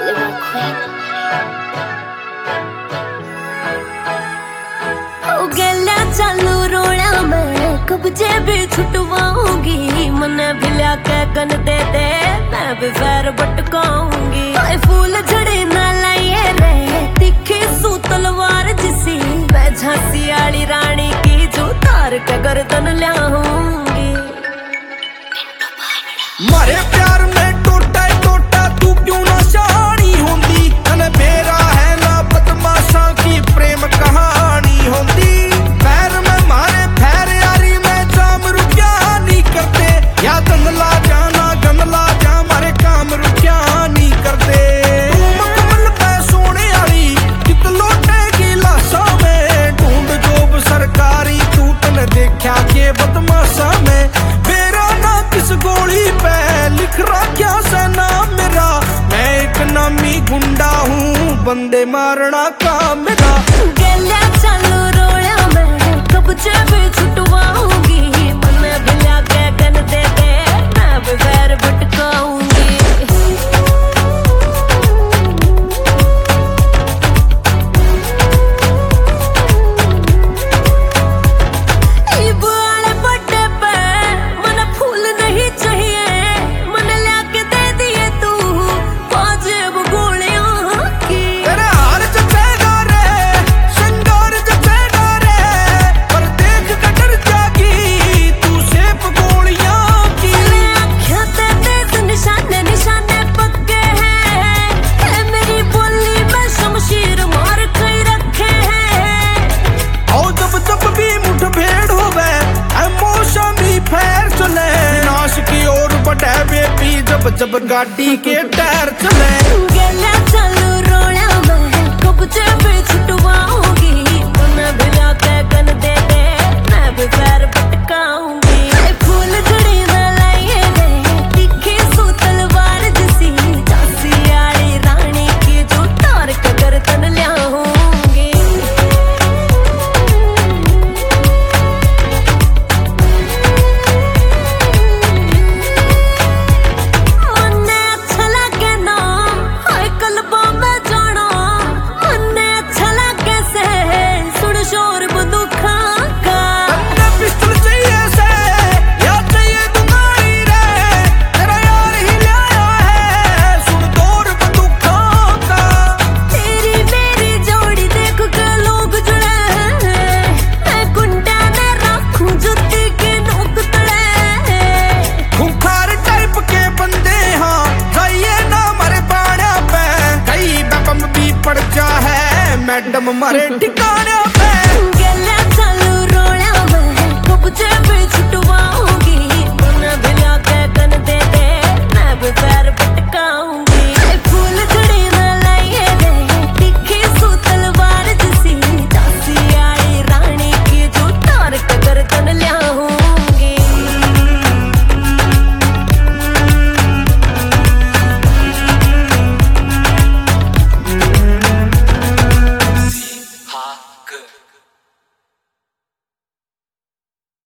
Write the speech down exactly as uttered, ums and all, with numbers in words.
living quick. हो गया चालू रोड़ा मैं कब्जे भी छुटवाऊंगी, मने भी लाके गन दे दे मैं भी पैर बटकाऊंगी। फूल झड़े ना लाइए रे तिखी सू तलवार जिसी, मैं झांसी वाली रानी की जो तार के गर्दन ल्याऊंगी। मारे प्यार में टोटा टोटा तू क्यों ना शानी होंदी, अन मेरा है ना बदमाशा की प्रेम कहानी होंदी। पैर में मारे पैर यारी में जाम रुकिया नहीं करते, या गंदला जाना गंदला जा मारे काम रुकिया नहीं करते। मकमल पे सोने वाली कित लोटेगी लाशा में, ढूंढ जोब सरकारी तू तन देखा के बदमाशा में। मेरा ना किस गोली पे लिख रखा से नाम मेरा, मैं एक नामी गुंडा हूँ बंदे मारना काम मेरा। गलिया चालू रोया मैं कब्जे भी छुटवाऊंगी, मने भी लाके गन दे दे मैं भी पैर बटकाऊंगी। जब गाड़ी के टायर चले गलिया चालू रोया मैं कब्जे भी छुटवाऊंगी, मने भी लाके गन दे दे मैं भी पैर बटकाऊंगी। फूल झड़ी ना लाइए रे तिखी सू तलवार जिसी, झांसी वाली रानी की जो तार के गर्दन ल्याऊंगी। मैडम मारे